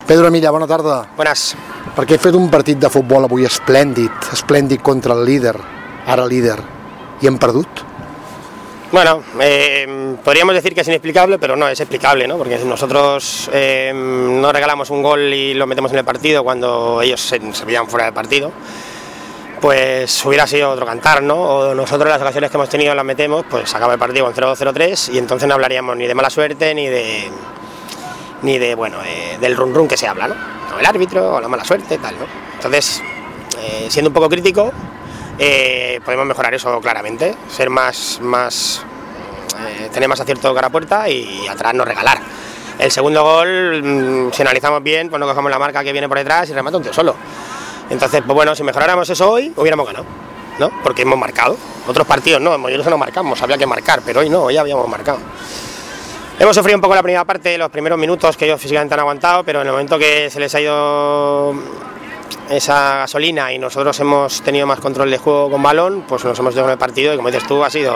Pedro Emilla, bona tarda. Buenas. Perquè he fet un partit de futbol avui esplèndid contra el líder, ara líder, i hem perdut. Bueno, podríamos decir que es inexplicable, pero no es explicable, ¿no? Porque nosotros no regalamos un gol y lo metemos en el partido cuando ellos se veían fuera del partido, pues hubiera sido otro cantar, ¿no? O nosotros las ocasiones que hemos tenido las metemos, pues acaba el partido con 0-0-3 y entonces no hablaríamos ni de mala suerte ni de bueno, del run run que se habla, ¿no? O el árbitro, o la mala suerte, tal, ¿no? Entonces, siendo un poco crítico, podemos mejorar eso claramente, ser tener más acierto cara a puerta y atrás no regalar. El segundo gol, si analizamos bien, pues no cogemos la marca que viene por detrás y remata un tío solo. Entonces, pues bueno, si mejoráramos eso hoy, hubiéramos ganado, ¿no? Porque hemos marcado. Otros partidos no, en Mollerusa no marcamos, había que marcar, pero hoy no, hoy habíamos marcado. Hemos sufrido un poco la primera parte, los primeros minutos que ellos físicamente han aguantado, pero en el momento que se les ha ido esa gasolina y nosotros hemos tenido más control de juego con balón, pues nos hemos ido con el partido y como dices tú, ha sido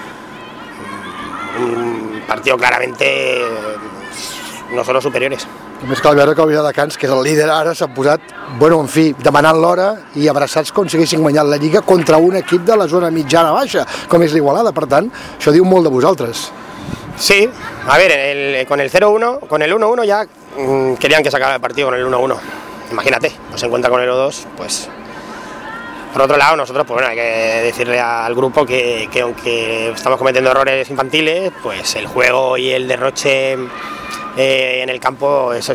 un partido claramente nosotros superiores. Només cal veure que el Viladecans, que és el líder ara, s'ha posat, bueno, en fi, demanant l'hora i abraçats com si haguessin guanyat la Lliga contra un equip de la zona mitjana-baixa, com és l'Igualada. Per tant, això diu molt de vosaltres. Sí, a ver, con el 0-1, con el 1-1 ya querían que se acabara el partido con el 1-1. Imagínate, nos encuentra con el 1-2, pues... Por otro lado, nosotros, pues bueno, hay que decirle al grupo que aunque estamos cometiendo errores infantiles, pues el juego y el derroche en el campo, eso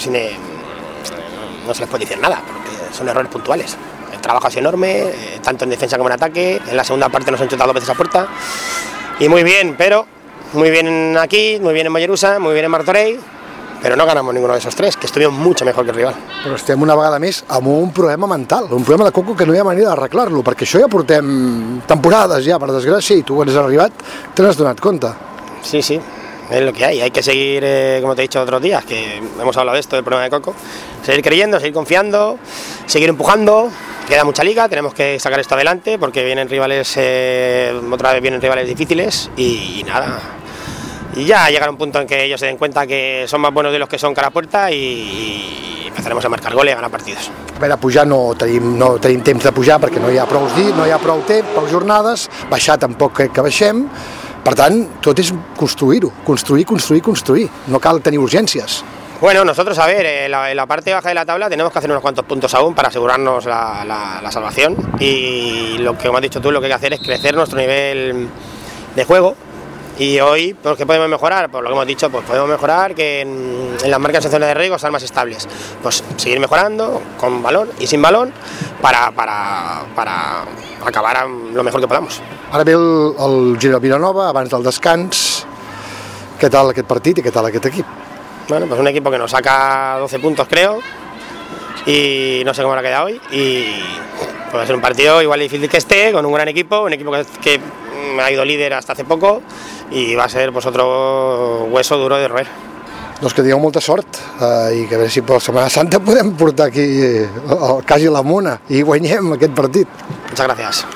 no se les puede decir nada, porque son errores puntuales. El trabajo ha sido enorme, tanto en defensa como en ataque. En la segunda parte nos han chutado 2 veces a puerta. Y muy bien, pero muy bien aquí, muy bien en Mollerusa, muy bien en Martorell, però no ganamos ninguno de esos 3, que estuvieron mucho mejor que el rival. Però estem una vegada més amb un problema mental, un problema de coco que no hi ha manera d'arreglar-lo, perquè això ja portem temporades ja, per desgràcia, i tu quan has arribat te n'has donat compte. Sí, sí, es lo que hay que seguir, como te he dicho otros días, que hemos hablado de esto, del problema de coco, seguir creyendo, seguir confiando, seguir empujando, queda mucha liga, tenemos que sacar esto adelante, porque vienen rivales, otra vez vienen rivales difíciles, y nada. Y ya llegará un punto en que ellos se den cuenta que son más buenos de los que son cara a puerta y empezaremos a marcar goles y a ganar partidos. A veure, pujar no tenim temps de pujar perquè no hi ha prou temps, prou jornades, baixar tampoc crec que baixem, per tant, tot és construir-ho, construir, no cal tenir urgències. Bueno, nosotros, a ver, en la parte baja de la tabla tenemos que hacer unos cuantos puntos aún para asegurarnos la salvación y lo que, como has dicho tú, lo que hay que hacer es crecer nuestro nivel de juego. Y hoy, pues, ¿qué podemos mejorar? Pues lo que hemos dicho, pues podemos mejorar que en las marcas en zona de riesgo sean más estables. Pues seguir mejorando con balón y sin balón para acabar lo mejor que podamos. Ara ve el Girona Vilanova, abans del descans. Què tal aquest partit i què tal aquest equip? Bueno, pues un equipo que nos saca 12 puntos, creo, y no sé cómo habrá quedado hoy. Y puede ser un partido igual difícil que esté, con un gran equipo, un equipo que ha ido líder hasta hace poco y va a ser pues otro hueso duro de roer. Doncs que digueu molta sort i que a veure si per la Setmana Santa podem portar aquí quasi la mona i guanyem aquest partit. Muchas gracias.